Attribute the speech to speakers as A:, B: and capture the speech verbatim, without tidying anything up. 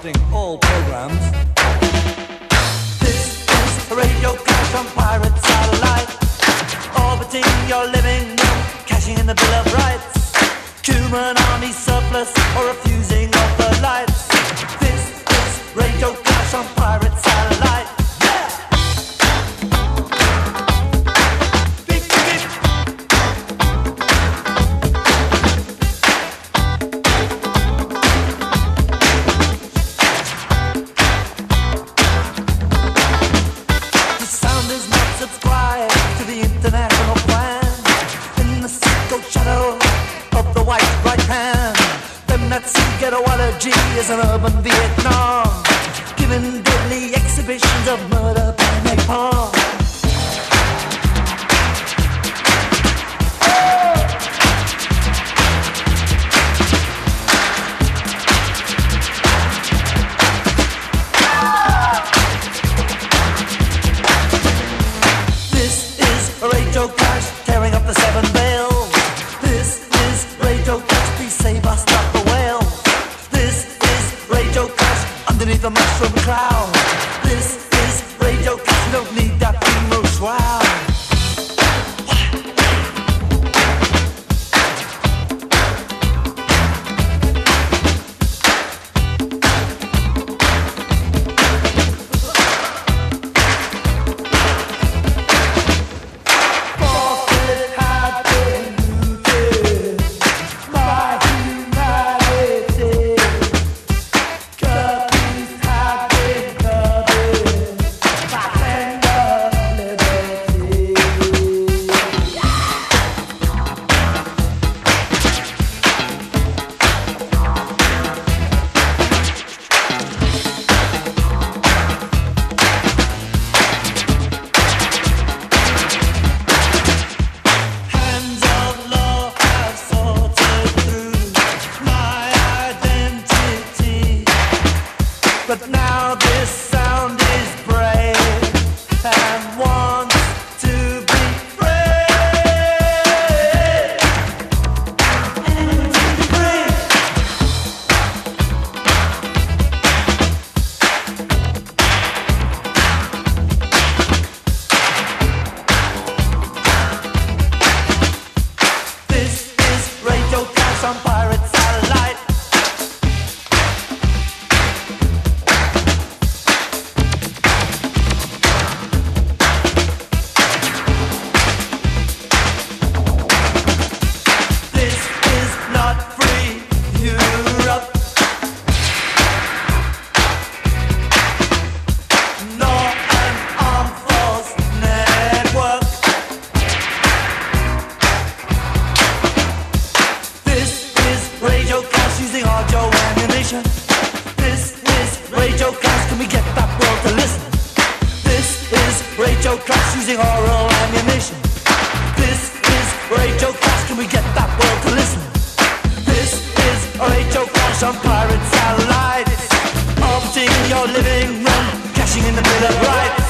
A: interrupting all programs.
B: This is a radio clash on pirate satellite, orbiting your living room, cashing in the Bill of Rights, human army surplus or refusing of the lights. This is radio clash on pirate satellite. Is an urban Vietnam, giving deadly exhibitions of murder by napalm. This is a radio clash, tearing up the seven veils. This is radio clash, please save us, stop the whale. Underneath the mushroom cloud, this is radio clash. You don't need that funeral shroud. But now this sound is brave and wants to be free. And to be free. This is Radio Clash on Pirate Satellite. Using audio ammunition. This is Radio Clash, can we get that world to listen? This is Radio Clash, using oral ammunition. This is Radio Clash, can we get that world to listen? This is Radio Clash on pirate satellites, orbiting your living room, cashing in the Bill of Rights.